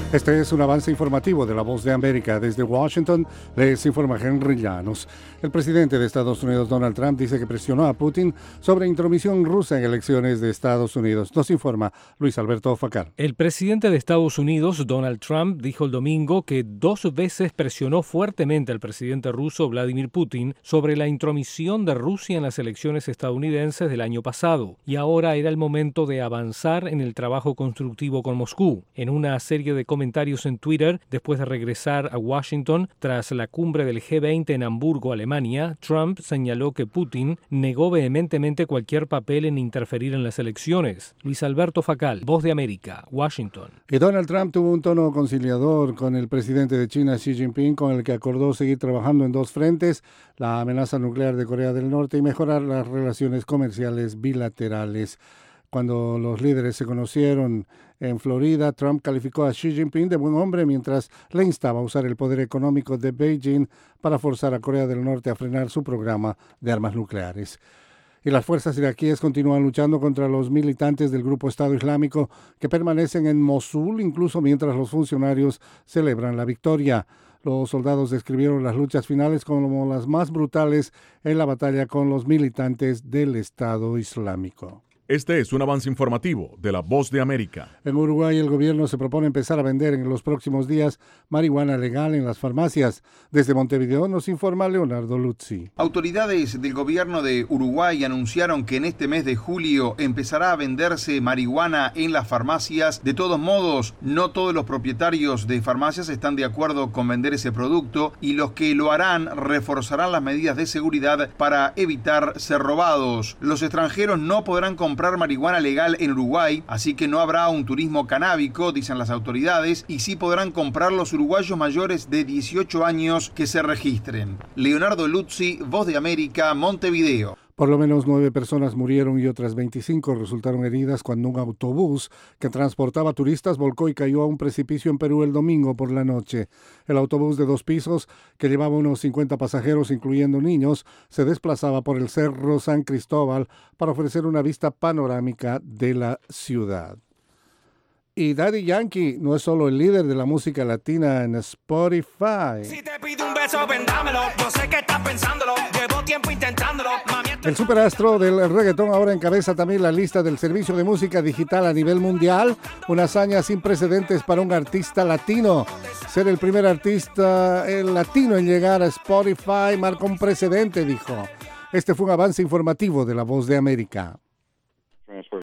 Este es un avance informativo de La Voz de América. Desde Washington les informa Henry Llanos. El presidente de Estados Unidos, Donald Trump, dice que presionó a Putin sobre intromisión rusa en elecciones de Estados Unidos. Nos informa Luis Alberto Facal. El presidente de Estados Unidos, Donald Trump, dijo el domingo que 2 veces presionó fuertemente al presidente ruso, Vladimir Putin, sobre la intromisión de Rusia en las elecciones estadounidenses del año pasado. Y ahora era el momento de avanzar en el trabajo constructivo con Moscú. En una serie de comentarios en Twitter, después de regresar a Washington tras la cumbre del G20 en Hamburgo, Alemania, Trump señaló que Putin negó vehementemente cualquier papel en interferir en las elecciones. Luis Alberto Facal, Voz de América, Washington. Y Donald Trump tuvo un tono conciliador con el presidente de China, Xi Jinping, con el que acordó seguir trabajando en 2 frentes, la amenaza nuclear de Corea del Norte y mejorar las relaciones comerciales bilaterales. Cuando los líderes se conocieron en Florida, Trump calificó a Xi Jinping de buen hombre mientras le instaba a usar el poder económico de Beijing para forzar a Corea del Norte a frenar su programa de armas nucleares. Y las fuerzas iraquíes continúan luchando contra los militantes del grupo Estado Islámico que permanecen en Mosul, incluso mientras los funcionarios celebran la victoria. Los soldados describieron las luchas finales como las más brutales en la batalla con los militantes del Estado Islámico. Este es un avance informativo de La Voz de América. En Uruguay, el gobierno se propone empezar a vender en los próximos días marihuana legal en las farmacias. Desde Montevideo nos informa Leonardo Luzzi. Autoridades del gobierno de Uruguay anunciaron que en este mes de julio empezará a venderse marihuana en las farmacias. De todos modos, no todos los propietarios de farmacias están de acuerdo con vender ese producto y los que lo harán reforzarán las medidas de seguridad para evitar ser robados. Los extranjeros no podrán comprar marihuana legal en Uruguay, así que no habrá un turismo canábico, dicen las autoridades, y sí podrán comprar los uruguayos mayores de 18 años que se registren. Leonardo Luzzi, Voz de América, Montevideo. Por lo menos 9 personas murieron y otras 25 resultaron heridas cuando un autobús que transportaba turistas volcó y cayó a un precipicio en Perú el domingo por la noche. El autobús de 2 pisos, que llevaba unos 50 pasajeros, incluyendo niños, se desplazaba por el Cerro San Cristóbal para ofrecer una vista panorámica de la ciudad. Y Daddy Yankee no es solo el líder de la música latina en Spotify. Si te pido un beso, vendámelo. Yo sé que estás pensándolo. Llevo tiempo intentándolo. El superastro del reggaetón ahora encabeza también la lista del servicio de música digital a nivel mundial. Una hazaña sin precedentes para un artista latino. Ser el primer artista latino en llegar a Spotify marca un precedente, dijo. Este fue un avance informativo de La Voz de América.